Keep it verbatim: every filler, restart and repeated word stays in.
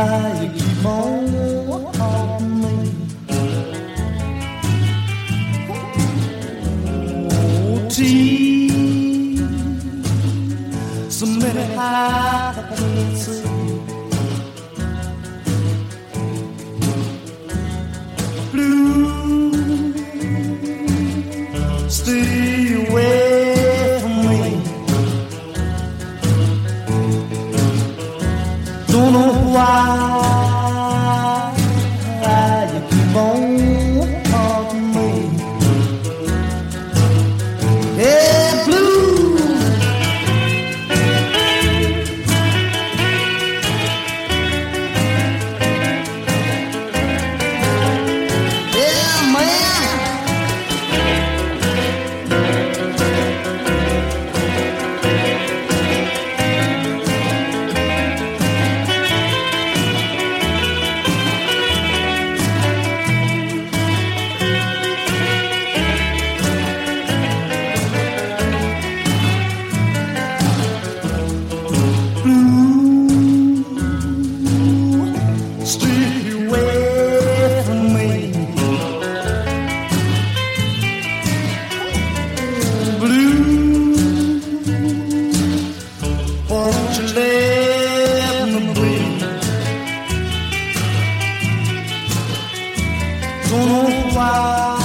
you keep on haunting me. Oh, tea, so many eyes I can't see. Blue, stay away from me. Don't know why you keep on haunting me. Yeah, blue. Yeah, man. Stay away from me. Blue, why don't you let me bleed? Don't know why